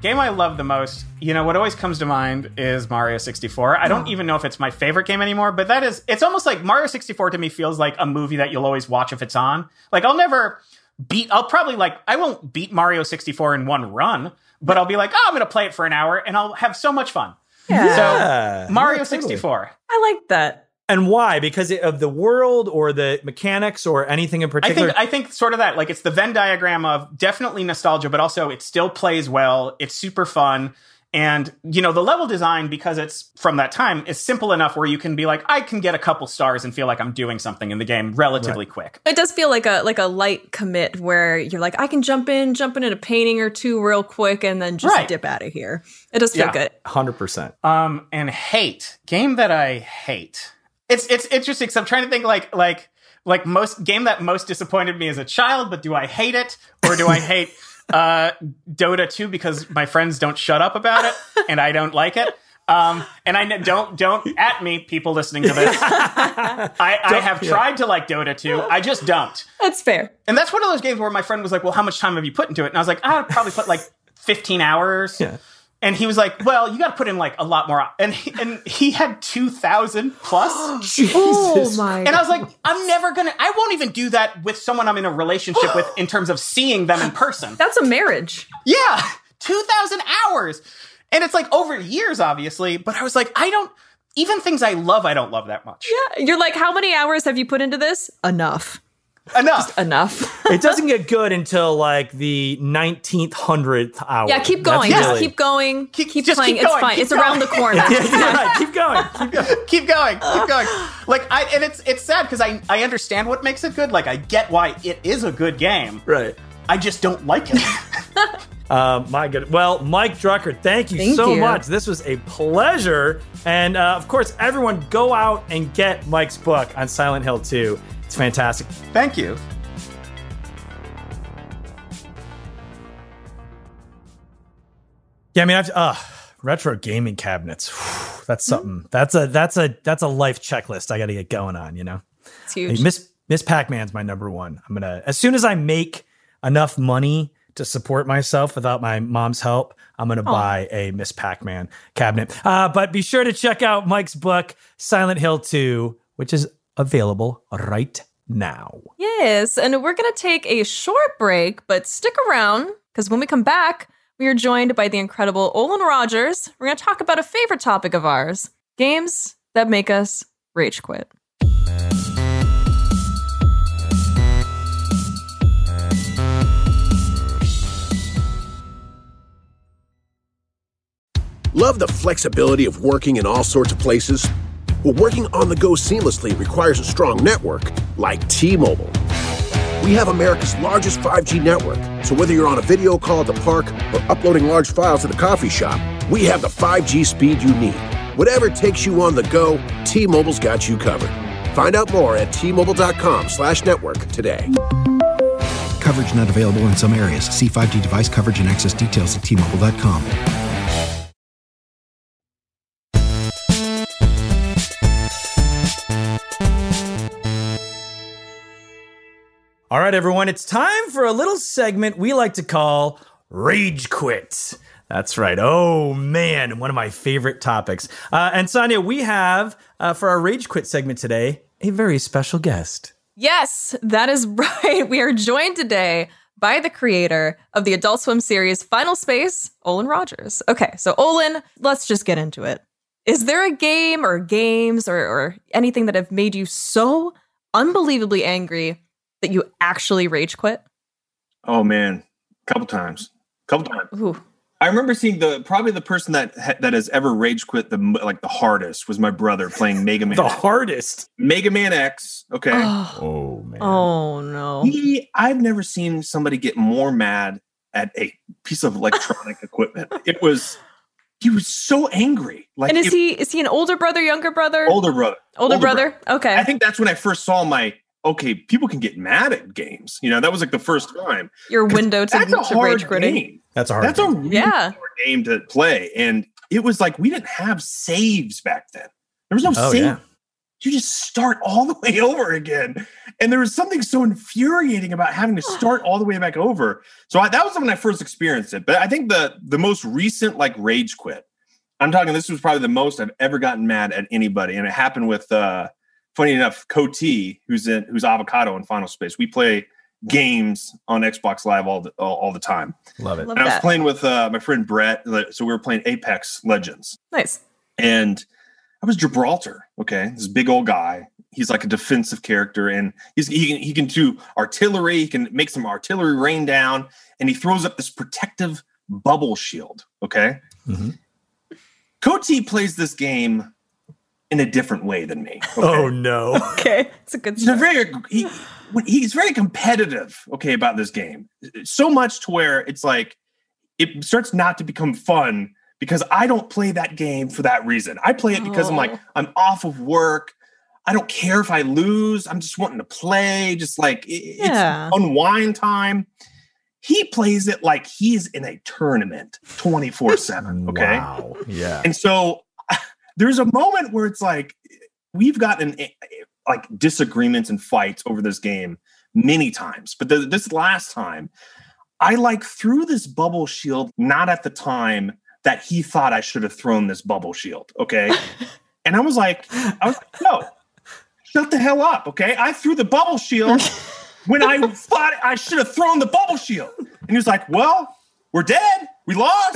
Game I love the most, you know, what always comes to mind is Mario sixty-four. I don't oh. even know if it's my favorite game anymore, but that is, it's almost like Mario sixty-four to me feels like a movie that you'll always watch if it's on. Like, I'll never beat, I'll probably like, I won't beat Mario sixty-four in one run, but I'll be like, oh, I'm going to play it for an hour and I'll have so much fun. Yeah. So, Mario yeah, totally. sixty-four. I like that. And why? Because of the world or the mechanics or anything in particular? I think I think sort of that. Like, it's the Venn diagram of definitely nostalgia, but also it still plays well. It's super fun. And, you know, the level design, because it's from that time, is simple enough where you can be like, I can get a couple stars and feel like I'm doing something in the game relatively right. quick. It does feel like a like a light commit where you're like, I can jump in, jump in at a painting or two real quick and then just right. dip out of here. It does feel yeah. good. one hundred percent. Um, and hate. Game that I hate. It's it's interesting because I'm trying to think like like like most game that most disappointed me as a child, but do I hate it or do I hate uh, Dota two because my friends don't shut up about it and I don't like it? Um, and I don't don't at me, people listening to this. I, I have yeah. tried to like Dota two. I just don't. That's fair. And that's one of those games where my friend was like, "Well, how much time have you put into it?" And I was like, "I probably put like fifteen hours." Yeah. And he was like, well, you got to put in like a lot more. And he, and he had two thousand plus. Jesus. Oh my. And I was like, I'm never going to, I won't even do that with someone I'm in a relationship with in terms of seeing them in person. That's a marriage. Yeah. two thousand hours. And it's like over years, obviously. But I was like, I don't, even things I love, I don't love that much. Yeah. You're like, how many hours have you put into this? Enough. Enough. Just enough. It doesn't get good until like the nineteenth, hundredth hour. Yeah, keep going. That's Just really- keep going. Keep- Keep, just playing. keep going, It's fine. keep It's around the going. corner. Yeah, you're right. Keep going. Keep going. keep going, keep going. Like, I, and it's it's sad because I, I understand what makes it good. Like, I get why it is a good game. Right. I just don't like it. Uh, my good. Well, Mike Drucker, thank you Thank so you. much. This was a pleasure. And uh, of course, everyone go out and get Mike's book on Silent Hill two. It's fantastic. Thank you. Yeah, I mean, I've uh, retro gaming cabinets. Whew, that's something. That's a that's a that's a life checklist I got to get going on. You know, It's huge. Hey, Miss Miss Pac-Man's my number one. I'm gonna as soon as I make enough money to support myself without my mom's help, I'm gonna buy a Miss Pac-Man cabinet. Uh, but be sure to check out Mike's book, Silent Hill two, which is available right now. Yes, and we're going to take a short break, but stick around because when we come back, we are joined by the incredible Olin Rogers. We're going to talk about a favorite topic of ours, games that make us rage quit. Love the flexibility of working in all sorts of places? Well, working on the go seamlessly requires a strong network like T-Mobile. We have America's largest five G network, so whether you're on a video call at the park or uploading large files at the coffee shop, we have the five G speed you need. Whatever takes you on the go, T-Mobile's got you covered. Find out more at T-Mobile.com slash network today. Coverage not available in some areas. See five G device coverage and access details at T Mobile dot com. All right, everyone, it's time for a little segment we like to call Rage Quit. That's right. Oh, man, one of my favorite topics. Uh, and Sonia, we have, uh, for our Rage Quit segment today, a very special guest. Yes, that is right. We are joined today by the creator of the Adult Swim series Final Space, Olin Rogers. Okay, so Olin, let's just get into it. Is there a game or games or, or anything that have made you so unbelievably angry that you actually rage quit? Oh man, a couple times, a couple times. Ooh. I remember seeing the probably the person that ha- that has ever rage quit the m- like the hardest was my brother playing Mega Man. The hardest. Mega Man X. Okay. Oh, Oh, man. oh no. He, I've never seen somebody get more mad at a piece of electronic equipment. It was he was so angry. Like, And is it- he is he an older brother, younger brother? older brother? Older, brother? Okay. I think that's when I first saw my. Okay, people can get mad at games. You know, that was like the first time. Your window to, That's a to hard rage quitting. game. That's a hard That's a game. really Yeah. hard game to play. And it was like, we didn't have saves back then. There was no Oh, save. yeah. you just start all the way over again. And there was something so infuriating about having to start all the way back over. So I, that was when I first experienced it. But I think the the most recent like rage quit, I'm talking, this was probably the most I've ever gotten mad at anybody. And it happened with, uh, funny enough, Coty, who's in, who's Avocado in Final Space. We play games on Xbox Live all the, all, all the time. Love it. Love and I was that. playing with uh, my friend Brett. So we were playing Apex Legends. Nice. And I was Gibraltar, okay? This big old guy. He's like a defensive character, and he's he can, he can do artillery. He can make some artillery rain down, and he throws up this protective bubble shield, okay? Mm-hmm. Coty plays this game in a different way than me. Okay? Oh, no. Okay. It's a good He's a start. very he, he's very competitive, okay, about this game. So much to where it's like it starts not to become fun because I don't play that game for that reason. I play it because I'm like, I'm off of work. I don't care if I lose. I'm just wanting to play. Just like it, Yeah. it's unwind time. He plays it like he's in a tournament twenty-four seven. Okay. Wow. Yeah. And so there's a moment where it's like, we've gotten like disagreements and fights over this game many times. But the, this last time, I like threw this bubble shield, not at the time that he thought I should have thrown this bubble shield. Okay. And I was like, I was like, no, shut the hell up. Okay. I threw the bubble shield when I thought I should have thrown the bubble shield. And he was like, well, we're dead. We lost.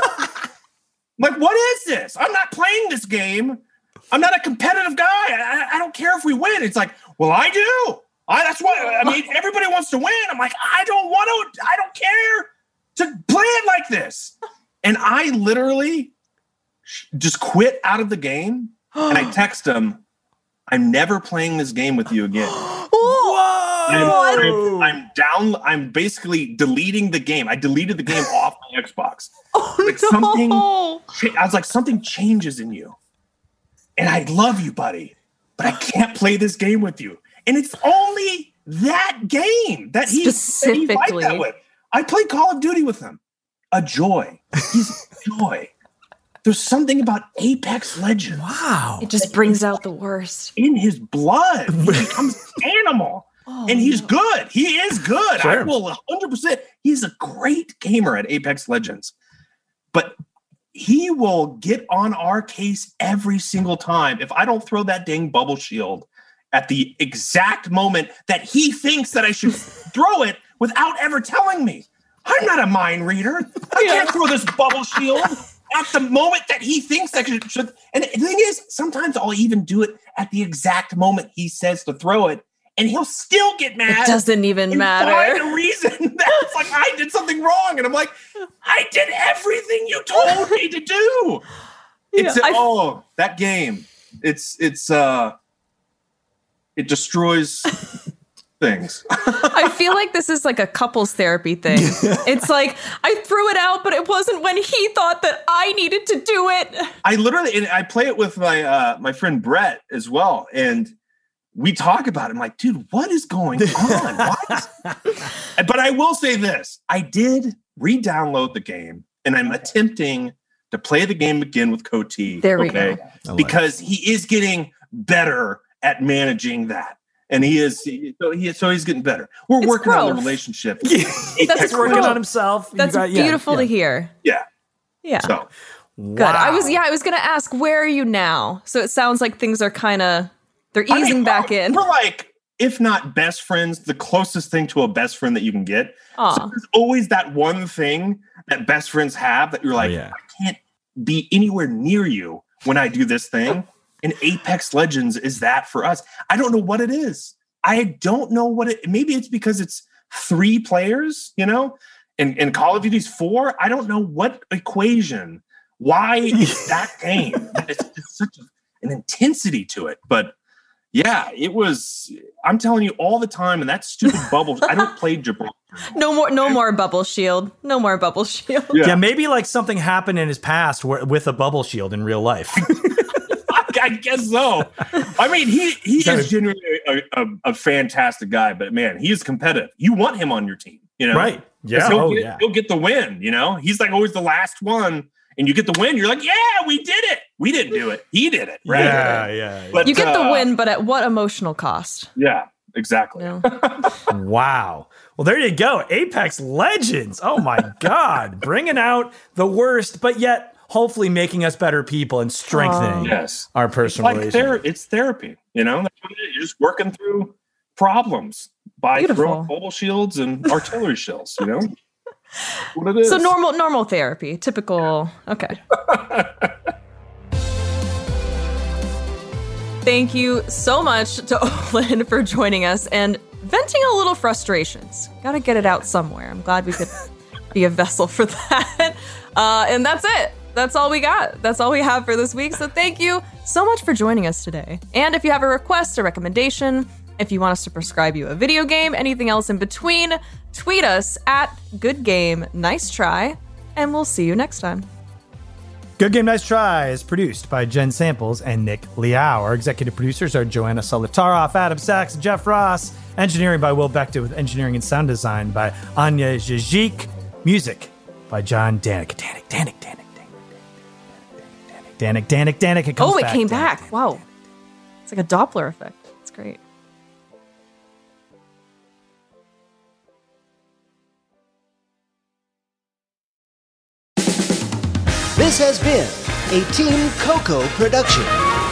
Like, what is this? I'm not playing this game. I'm not a competitive guy. I, I don't care if we win. It's like, well, I do. I, that's what, I mean, everybody wants to win. I'm like, I don't want to, I don't care to play it like this. And I literally just quit out of the game. And I text him, I'm never playing this game with you again. I'm, I'm, I'm down. I'm basically deleting the game. I deleted the game off my Xbox. Oh, like no. something, I was like, something changes in you. And I love you, buddy, but I can't play this game with you. And it's only that game that he Specifically. that he liked that with. I played Call of Duty with him. A joy. He's a joy. There's something about Apex Legends. Wow. It just brings out the worst. In his blood. He becomes an animal. Oh, and he's good. He is good. Sure. I will one hundred percent. He's a great gamer at Apex Legends. But he will get on our case every single time. If I don't throw that dang bubble shield at the exact moment that he thinks that I should throw it without ever telling me. I'm not a mind reader. I can't throw this bubble shield at the moment that he thinks I should, should. And the thing is, sometimes I'll even do it at the exact moment he says to throw it, and he'll still get mad. It doesn't even and matter. Find a reason that it's like I did something wrong, and I'm like, I did everything you told me to do. It's Yeah, I- oh that game. It's it's uh, it destroys things. I feel like this is like a couples therapy thing. It's like, I threw it out, but it wasn't when he thought that I needed to do it. I literally, and I play it with my uh, my friend Brett as well, and we talk about it. I'm like, dude, what is going on? Why is- but I will say this: I did re-download the game, and I'm attempting to play the game again with Coty. There we okay? go. Because he is getting better at managing that. And he is, so, he, so he's getting better. We're It's working on the growth. relationship. That's He's working cool. on himself. You That's got- yeah, beautiful yeah. to hear. Yeah. Yeah. So Good. I was, yeah, I was going to ask, where are you now? So it sounds like things are kind of, they're I easing mean, back we're, in. We're like, if not best friends, the closest thing to a best friend that you can get. Aw. So there's always that one thing that best friends have that you're like, yeah. I can't be anywhere near you when I do this thing. And Apex Legends is that for us. I don't know what it is. I don't know what it, maybe it's because it's three players, you know, and, and Call of Duty's four. I don't know what equation, why it's that game. It's, it's such a, an intensity to it. But yeah, it was, I'm telling you all the time, and that stupid bubble, I don't play Gibraltar. No more, no more bubble shield. No more bubble shield. Yeah. Yeah, maybe like something happened in his past where, with a bubble shield in real life. I guess so. I mean, he he Gotta- is genuinely a, a, a fantastic guy, but man, he is competitive. You want him on your team, you know? Right. Yeah. 'Cause He'll, Oh, get, yeah. he'll get the win, you know? He's like always the last one and you get the win, you're like, yeah, we did it. We didn't do it. He did it. Right. Yeah, yeah. yeah. But, You get the uh, win, but at what emotional cost? Yeah, exactly. You know? Wow. Well, there you go. Apex Legends. Oh my God. Bringing out the worst, but yet hopefully making us better people and strengthening Yes. our It's personal like ther- relationship. it's therapy, you know? That's what it is. You're just working through problems by Beautiful. throwing mobile shields and artillery shells, you know? What it is. So normal normal therapy, typical. Okay. Thank you so much to Olin for joining us and venting a little frustrations. Got to get it out somewhere. I'm glad we could be a vessel for that. Uh, and that's it. That's all we got. That's all we have for this week. So thank you so much for joining us today. And if you have a request, a recommendation, if you want us to prescribe you a video game, anything else in between, tweet us at Good Game Nice Try, and we'll see you next time. Good Game Nice Try is produced by Jen Samples and Nick Liao. Our executive producers are Joanna Solitaroff, Adam Sachs, Jeff Ross. Engineering by Will Beckton with engineering and sound design by Anya Zizik. Music by John Danik. Danik, Danik, Danik, Danik, Danik, Danik, Danik. It comes Oh, it back. came Danik, back. Danik. Wow. It's like a Doppler effect. It's great. This has been a Team Coco production.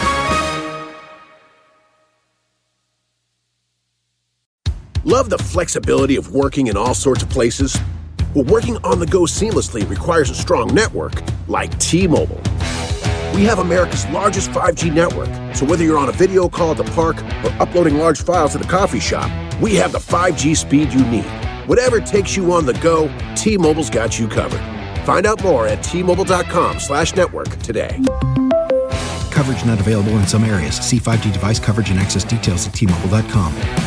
Love the flexibility of working in all sorts of places? Well, working on the go seamlessly requires a strong network like T-Mobile. We have America's largest five G network, so whether you're on a video call at the park or uploading large files at a coffee shop, we have the five G speed you need. Whatever takes you on the go, T-Mobile's got you covered. Find out more at T-Mobile.com slash network today. Coverage not available in some areas. See five G device coverage and access details at T Mobile dot com.